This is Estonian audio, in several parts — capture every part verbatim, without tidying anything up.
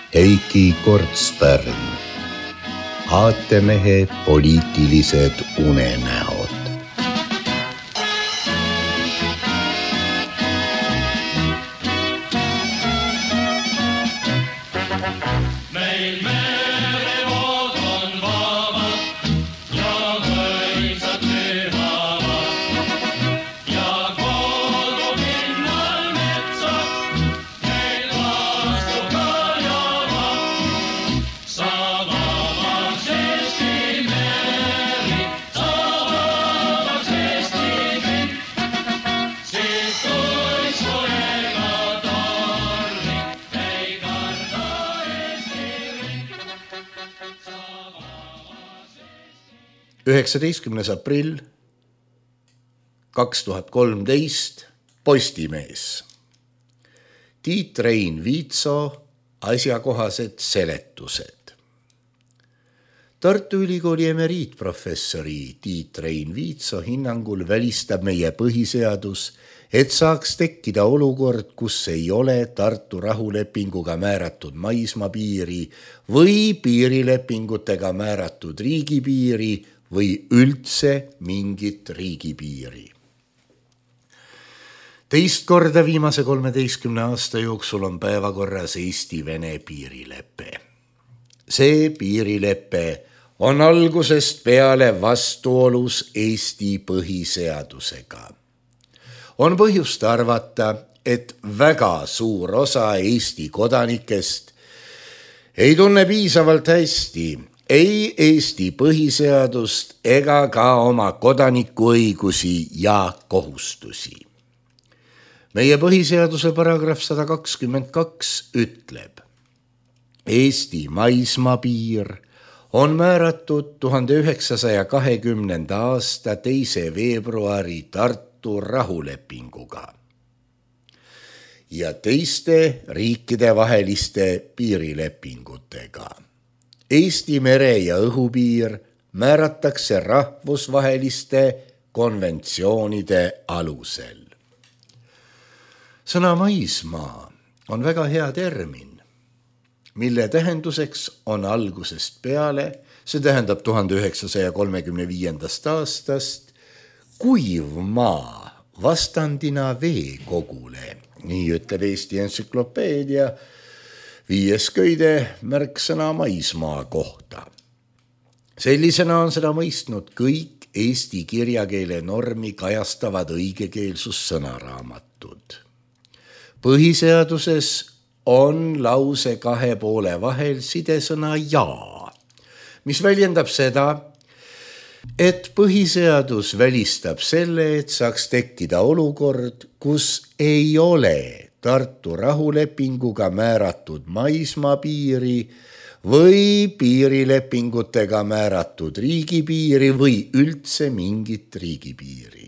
Heiki Kortspärn, aatemehe poliitilised unenäod. üheksateistkümnes aprill kaks tuhat kolmteist, Postimees. Tiit Rein Viitso asjakohased seletused. Tartu Ülikooli emeriitprofessori Tiit Rein Viitso hinnangul välistab meie põhiseadus, et saaks tekkida olukord, kus ei ole Tartu rahulepinguga määratud maismaapiiri või piirilepingutega määratud riigipiiri või üldse mingit riigipiiri. Teist korda viimase kolmeteistkümne aasta jooksul on päevakorras Eesti-Vene piirilepe. See piirilepe on algusest peale vastuolus Eesti põhiseadusega. On põhjust arvata, et väga suur osa Eesti kodanikest ei tunne piisavalt hästi ei Eesti põhiseadust ega ka oma kodanikuõigusi ja kohustusi. Meie põhiseaduse paragrahv sada kakskümmend kaks ütleb, Eesti maismaapiir on määratud tuhande üheksasaja kahekümnenda aasta teise veebruari Tartu rahulepinguga ja teiste riikide vaheliste piirilepingutega. Eesti mere- ja õhupiir määratakse rahvusvaheliste konventsioonide alusel. Sõna maismaa on väga hea termin, mille tähenduseks on algusest peale, see tähendab tuhande üheksasaja kolmekümne viiendast aastast, kuiv maa vastandina veekogule, nii ütleb Eesti entsüklopeedia, viies köide märksõna maismaa kohta. Sellisena on seda mõistnud kõik Eesti kirjakeele normi kajastavad õigekeelsussõnaraamatud. Põhiseaduses on lause kahe poole vahel sidesõna ja, mis väljendab seda, et põhiseadus välistab selle, et saaks tekkida olukord, kus ei ole Tartu rahulepinguga määratud maismaapiiri või piirilepingutega määratud riigipiiri või üldse mingit riigipiiri.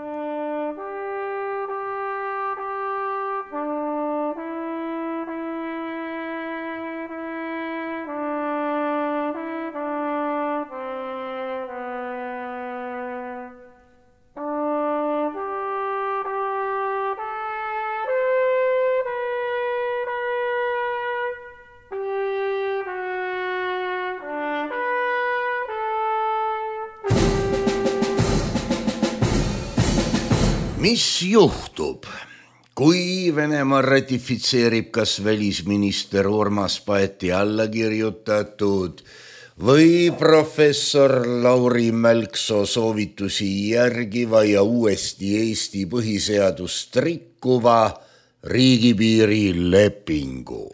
Mis juhtub, kui Venemaa ratifitseerib kas välisminister Urmas Paeti allakirjutatud või professor Lauri Mälksoo soovitusi järgiva ja uuesti Eesti põhiseadust rikkuva riigipiiri lepingu?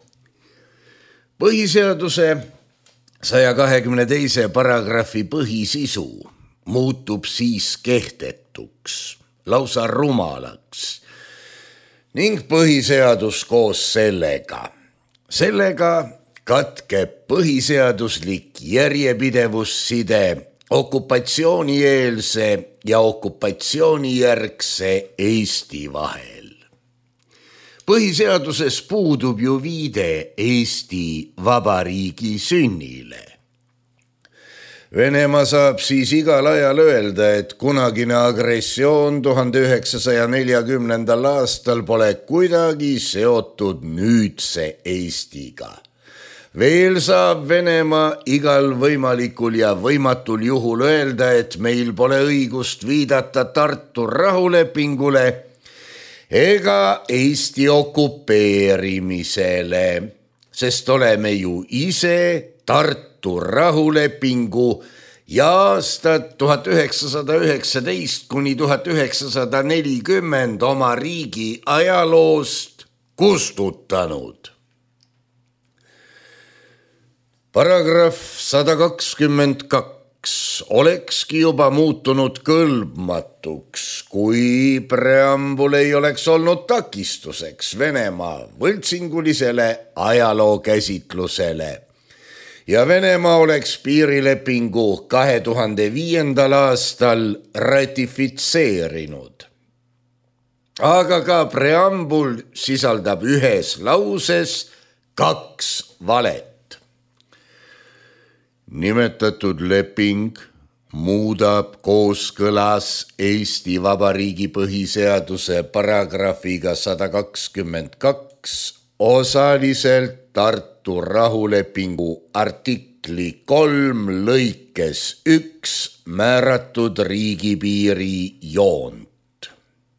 Põhiseaduse saja kahekümne teise paragrahvi põhisisu muutub siis kehtetuks, lausa rumalaks ning põhiseadus koos sellega. Sellega katkeb põhiseaduslik järjepidevusside okupatsioonieelse ja okupatsioonijärgse Eesti vahel. Põhiseaduses puudub ju viide Eesti Vabariigi sünnile. Venemaa saab siis igal ajal öelda, et kunagine agressioon tuhande üheksasaja neljakümnendal aastal pole kuidagi seotud nüüdse Eestiga. Veel saab Venemaa igal võimalikul ja võimatul juhul öelda, et meil pole õigust viidata Tartu rahulepingule ega Eesti okupeerimisele, sest oleme ju ise Tartu rahulepingu ja aastad tuhat üheksasada üheksateist kuni tuhat üheksasada nelikümmend oma riigi ajaloost kustutanud. Paragrahv sada kakskümmend kaks olekski juba muutunud kõlbmatuks, kui preambul ei oleks olnud takistuseks Venemaa võltsingulisele ajalookäsitlusele ja Venemaa oleks piirilepingu kahe tuhande viiendal aastal ratifitseerinud. Aga ka preambul sisaldab ühes lauses kaks valet. Nimetatud leping muudab kooskõlas Eesti Vabariigi põhiseaduse paragrahviga sada kakskümmend kaks osaliselt Tartu rahulepingu artikli kolm lõikes üks määratud riigipiiri joont.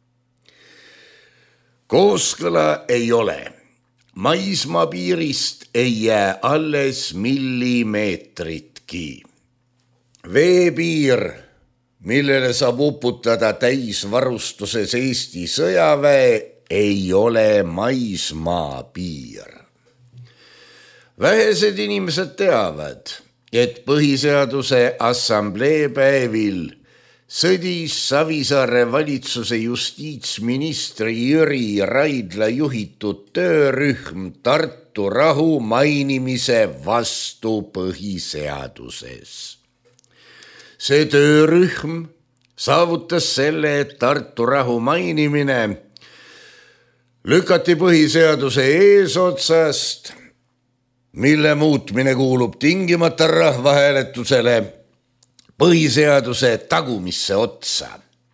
Kooskõla ei ole. Maismaapiirist ei jää alles millimeetritki. Veepiir, millele saab uputada täisvarustuses Eesti sõjaväe, ei ole maismaapiir. Vähesed inimesed teavad, et põhiseaduse assamblee päevil sõdis Savisaare valitsuse justiitsministri Jüri Raidla juhitud töörühm Tartu rahu mainimise vastu põhiseaduses. See töörühm saavutas selle, et Tartu rahu mainimine lükati põhiseaduse eesotsast, mille muutmine kuulub tingimata rahvahääletusele, põhiseaduse tagumisse otsa.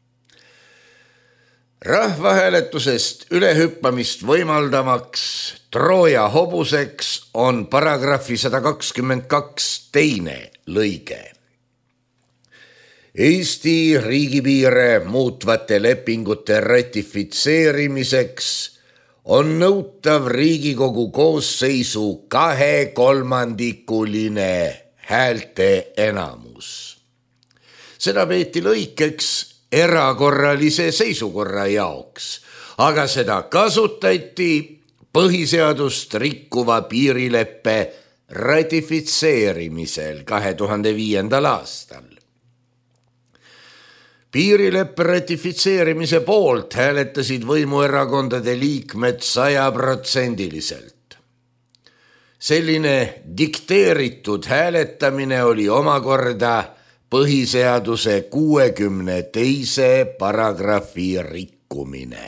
Rahvahääletusest ülehüppamist võimaldamaks Trooja hobuseks on paragrahvi sada kakskümmend kaks teine lõige. Eesti riigipiire muutvate lepingute ratifitseerimiseks on nõutav Riigikogu koosseisu kahekolmandikuline häälte enamus. Seda peeti lõikeks erakorralise seisukorra jaoks, aga seda kasutati põhiseadust rikkuva piirileppe ratifitseerimisel kahe tuhande viiendal aastal. Piirileppe ratifitseerimise poolt hääletasid võimuerakondade liikmed sajaprotsendiliselt. Selline dikteeritud hääletamine oli omakorda põhiseaduse kuuekümne teise paragrahvi rikkumine.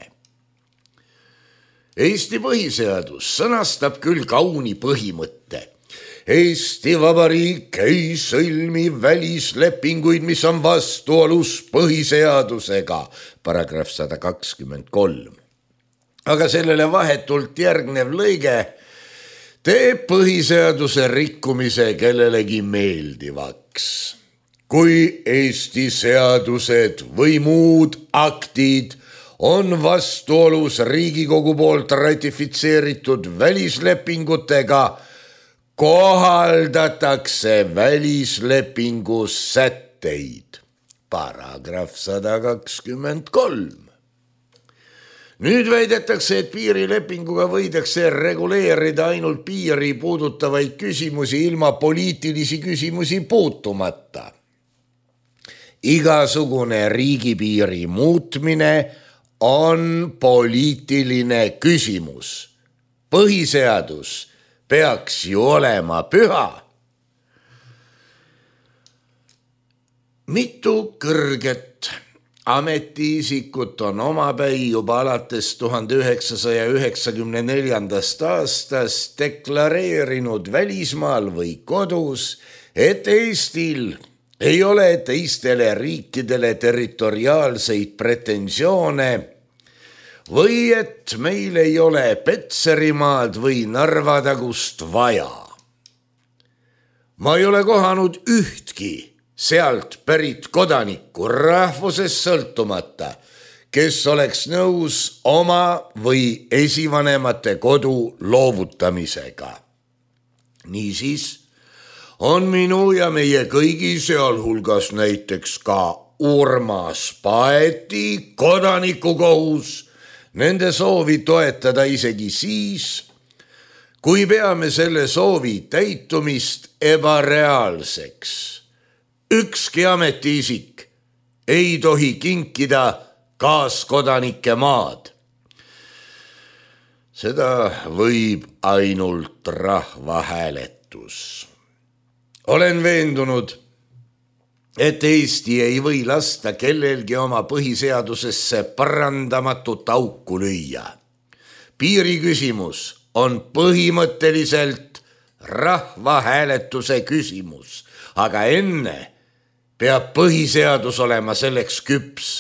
Eesti põhiseadus sõnastab küll kauni põhimõtte. Eesti Vabariik ei sõlmi välislepinguid, mis on vastuolus põhiseadusega, paragrahv sada kakskümmend kolm. Aga sellele vahetult järgnev lõige teeb põhiseaduse rikkumise kellelegi meeldivaks. Kui Eesti seadused või muud aktid on vastuolus Riigikogu poolt ratifitseeritud välislepingutega, kohaldatakse välislepingu sätteid. Paragrahv sada kakskümmend kolm. Nüüd väidetakse, et piirilepinguga võidakse reguleerida ainult piiri puudutavaid küsimusi ilma poliitilisi küsimusi puutumata. Igasugune riigipiiri muutmine on poliitiline küsimus. Põhiseadus peaks ju olema püha. Mitu kõrget ametiisikut on omapäi juba alates tuhande üheksasaja üheksakümne neljandast aastast deklareerinud välismaal või kodus, et Eestil ei ole teistele riikidele territoriaalseid pretensioone või et meil ei ole Petserimaad või Narvatagust vaja. ma ei ole kohanud ühtki sealt pärit kodanikku rahvusest sõltumata, kes oleks nõus oma või esivanemate kodu loovutamisega. Niisiis on minu ja meie kõigi, sealhulgas näiteks ka Urmas Paeti kodanikukohus nende soovi toetada isegi siis, kui peame selle soovi täitumist ebareaalseks. Ükski ametiisik ei tohi kinkida kaaskodanike maad. Seda võib ainult rahvahääletus. Olen veendunud, et Eesti ei või lasta kellelgi oma põhiseadusesse parandamatut auku lüüa. Piiriküsimus on põhimõtteliselt rahvahääletuse küsimus, aga enne peab põhiseadus olema selleks küps.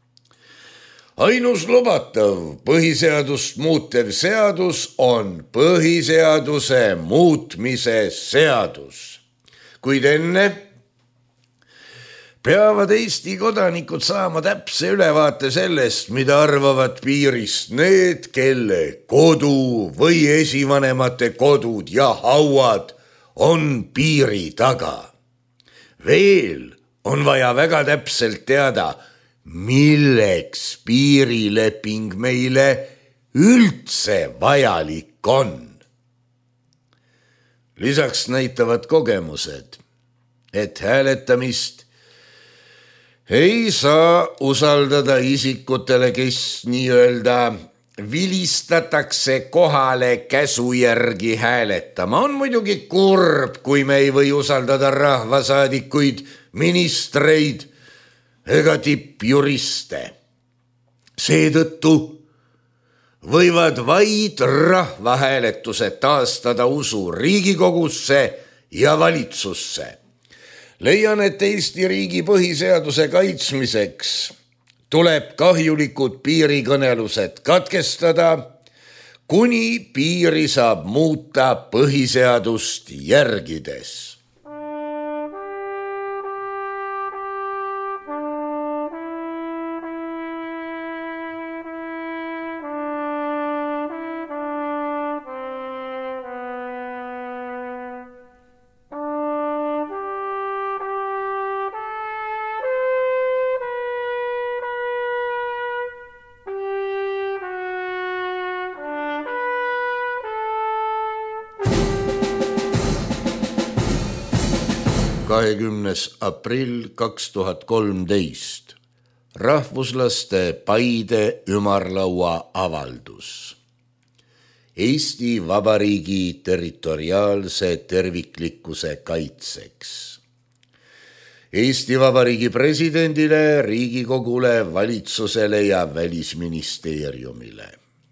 Ainus lubatav põhiseadust muutev seadus on põhiseaduse muutmise seadus. Kuid enne peavad Eesti kodanikud saama täpse ülevaate sellest, mida arvavad piirist need, kelle kodu või esivanemate kodud ja hauad on piiri taga. Veel on vaja väga täpselt teada, milleks piirileping meile üldse vajalik on. Lisaks näitavad kogemused, et hääletamist ei saa usaldada isikutele, kes nii-öelda vilistatakse kohale käsu järgi hääletama. On muidugi kurb, kui me ei või usaldada rahvasaadikuid, ministreid ega tippjuriste. Seetõttu võivad vaid rahvahääletused taastada usu Riigikogusse ja valitsusse. Leian, et Eesti riigi põhiseaduse kaitsmiseks tuleb kahjulikud piirikõnelused katkestada, kuni piiri saab muuta põhiseadust järgides. kahekümnes aprill kaks tuhat kolmteist. Rahvuslaste Paide ümarlaua avaldus. Eesti Vabariigi territoriaalse terviklikkuse kaitseks. Eesti Vabariigi presidendile, Riigikogule, valitsusele ja välisministeeriumile.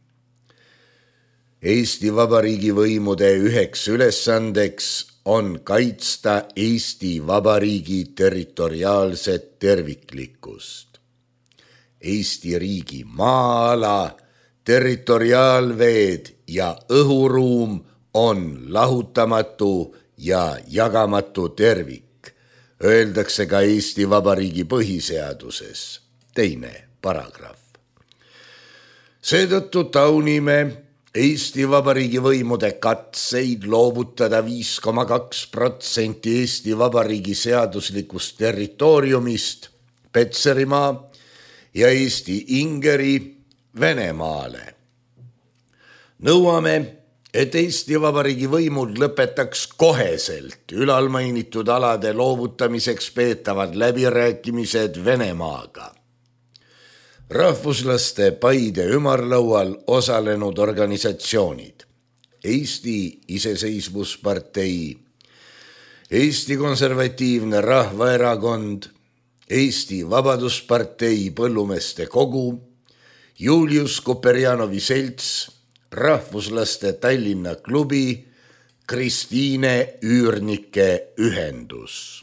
Eesti Vabariigi võimude üheks ülesandeks on kaitsta Eesti Vabariigi territoriaalset terviklikkust. Eesti riigi maa-ala, territoriaalveed ja õhuruum on lahutamatu ja jagamatu tervik, öeldakse ka Eesti Vabariigi põhiseaduses, teine paragrahv. Seetõttu taunime Eesti Vabariigi võimude katseid loovutada viis koma kaks protsenti Eesti Vabariigi seaduslikust territooriumist Petserimaa ja Eesti Ingeri Venemaale. Nõuame, et Eesti Vabariigi võimud lõpetaks koheselt ülalmainitud alade loovutamiseks peetavad läbirääkimised Venemaaga. Rahvuslaste Paide ümarlaual osalenud organisatsioonid, Eesti Iseseisvuspartei, Eesti Konservatiivne Rahvaerakond, Eesti Vabaduspartei Põllumeeste Kogu, Julius Kuperjanovi selts, Rahvuslaste Tallinna klubi, Kristiine Üürnike ühendus.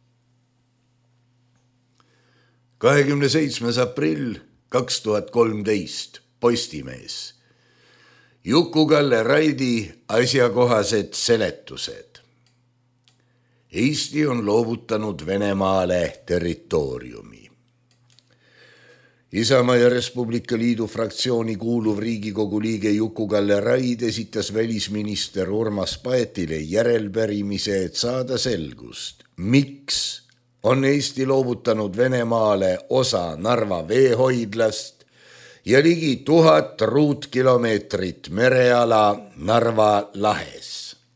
kahekümne seitsmes aprill kaks tuhat kolmteist, Postimees. Juku-Kalle Raidi asjakohased seletused. Eesti on loovutanud Venemaale territooriumi. Isamaa ja Res Publica Liidu fraktsiooni kuuluv Riigikogu liige Juku-Kalle Raid esitas välisminister Urmas Paetile järelpärimise, et saada selgust, miks on Eesti loovutanud Venemaale osa Narva veehoidlast ja ligi tuhat ruutkilomeetrit mereala Narva lahes.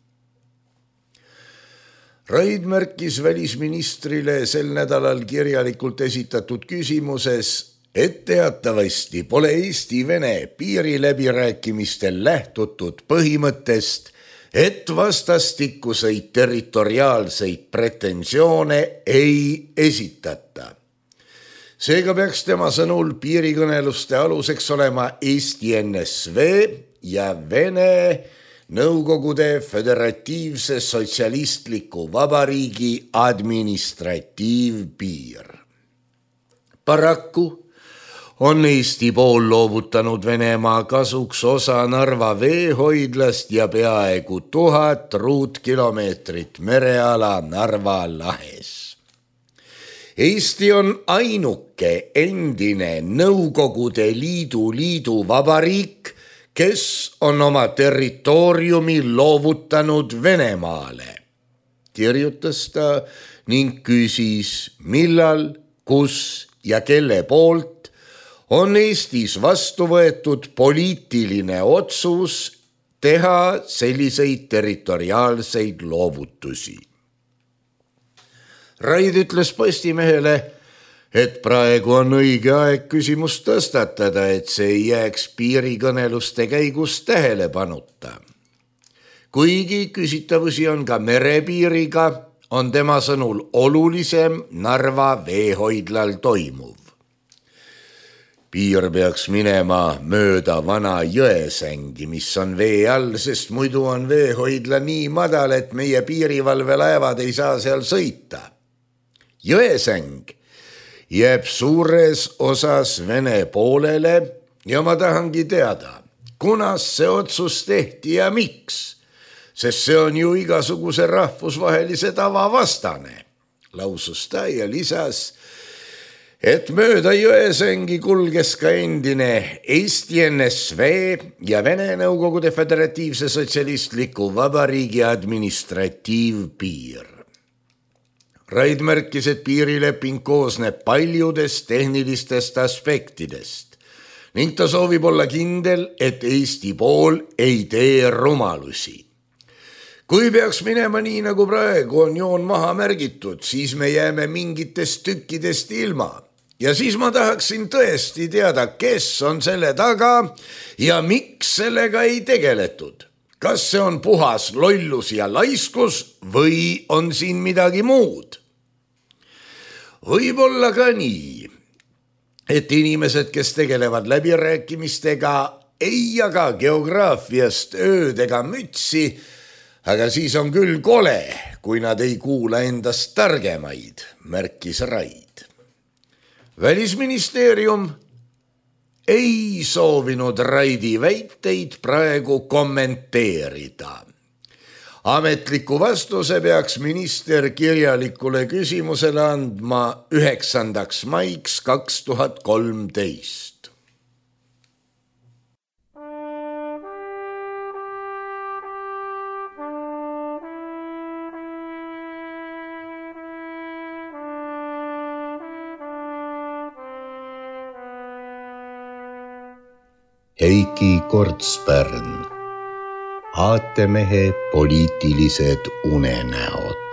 Raid märkis välisministrile sel nädalal kirjalikult esitatud küsimuses, et teatavasti pole Eesti-Vene piiriläbirääkimistel lähtutud põhimõttest, et vastastikuseid territoriaalseid pretensioone ei esitata. Seega peaks tema sõnul piirikõneluste aluseks olema Eesti N S V ja Vene Nõukogude Föderatiivse Sotsialistliku Vabariigi administratiivpiir. Paraku on Eesti pool loovutanud Venemaa kasuks osa Narva veehoidlast ja peaaegu tuhat ruutkilomeetrit mereala Narva lahes. Eesti on ainuke endine Nõukogude Liidu liidu vabariik, kes on oma territooriumi loovutanud Venemaale, kirjutas ta ning küsis, millal, kus ja kelle poolt on Eestis vastu võetud poliitiline otsus teha selliseid territoriaalseid loovutusi. Raid ütles Postimehele, et praegu on õige aeg küsimust tõstatada, et see ei jääks piirikõneluste käigus tähelepanuta. Kuigi küsitavusi on ka merepiiriga, on tema sõnul olulisem Narva veehoidlal toimuv. Piir peaks minema mööda vana Jõesängi, mis on vee all, sest muidu on veehoidla nii madal, et meie piirivalvelaevad ei saa seal sõita. Jõesäng jääb suures osas Vene poolele ja ma tahangi teada, kunas see otsus tehti ja miks, sest see on ju igasuguse rahvusvahelise tava vastane, lausus ta ja lisas, et mööda Jõesängi kulges ka endine Eesti N S V ja Vene Nõukogude Föderatiivse Sotsialistliku Vabariigi administratiivpiir. Raid märkis, et piirileping koosneb paljudest tehnilistest aspektidest ning ta soovib olla kindel, et Eesti pool ei tee rumalusi. Kui peaks minema nii, nagu praegu on joon maha märgitud, siis me jääme mingitest tükkidest ilma. Ja siis ma tahaksin tõesti teada, kes on selle taga ja miks sellega ei tegeletud. Kas see on puhas lollus ja laiskus või on siin midagi muud? Võib olla ka nii, et inimesed, kes tegelevad läbirääkimistega, ei jaga geograafiast ööd ega mütsi, aga siis on küll kole, kui nad ei kuula endast targemaid, märkis Raid. Välisministeerium ei soovinud Raidi väiteid praegu kommenteerida. Ametliku vastuse peaks minister kirjalikule küsimusele andma üheksandaks maiks kaks tuhat kolmteist. Heiki Kortspärn, aatemehe poliitilised unenäod.